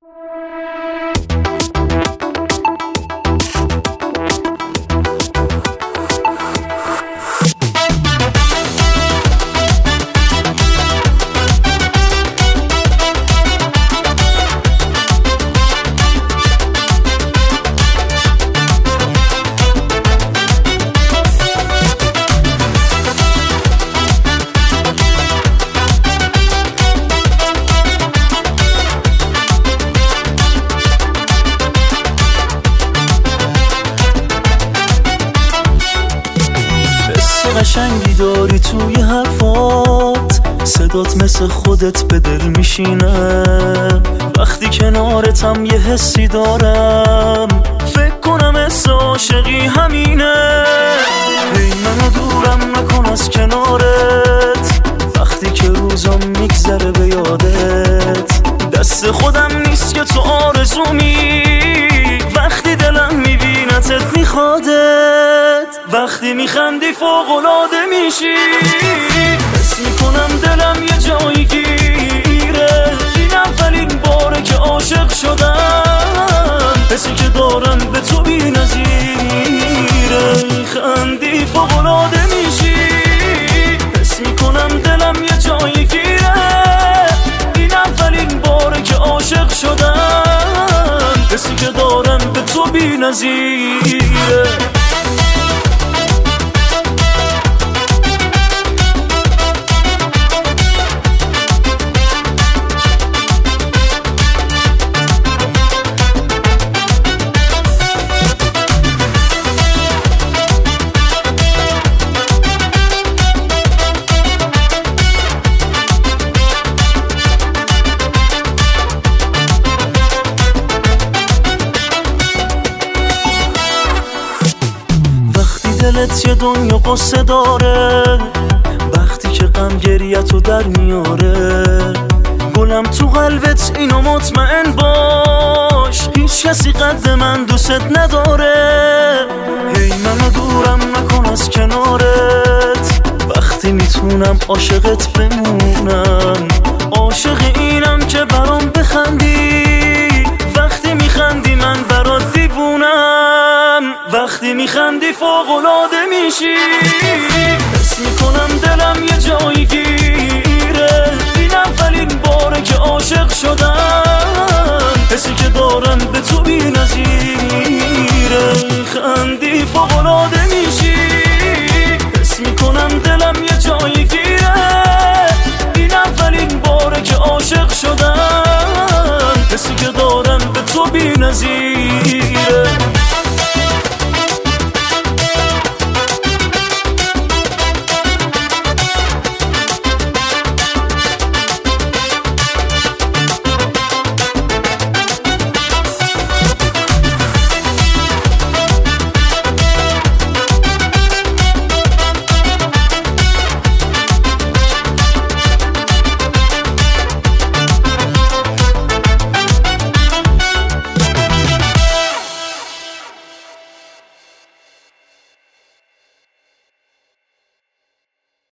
قشنگی داری توی حرفات، صدات مثل خودت به دل میشینه. وقتی کنارتم یه حسی دارم، فکر کنم حس عاشقی همینه. هی منو دورم نکن از کنارت، وقتی که روزم میگذره به یادت. دست خودم نیست که تو آرزومی، وقتی دلم میبینتت میخوادت. وقتی میخندی فوق‌العاده میشی، حس میکنم دلم یه جایی گیره. این اولین باره که عاشق شدم، حسی که دارم به تو بی نظیره. میخندی فوق‌العاده میشی، حس میکنم دلم یه جایی گیره. این اولین باره که عاشق شدم، حسی که دارم به تو بی نظیره. دلت یه دنیا قصه داره، وقتی که غم گریه‌تو در میاره. گلم تو قلبت اینو مطمئن باش، هیچ کسی قد من دوست نداره. هی منو دورم نکن از کنارت، وقتی میتونم عاشقت بمونم. عاشق اینم که برام بخندی، وقتی میخندی من برات دیوونم. وقتی میخندی فوق‌العاده میشی، حس میکنم دلم یه جایی گیره. این اولین باره که عاشق شدم، حسی که دارم به تو بی نظیره. میخندی فوق‌العاده میشی، حس میکنم دلم یه جایی گیره. این اولین باره که عاشق شدم، حسی که دارم به تو بی نظیره.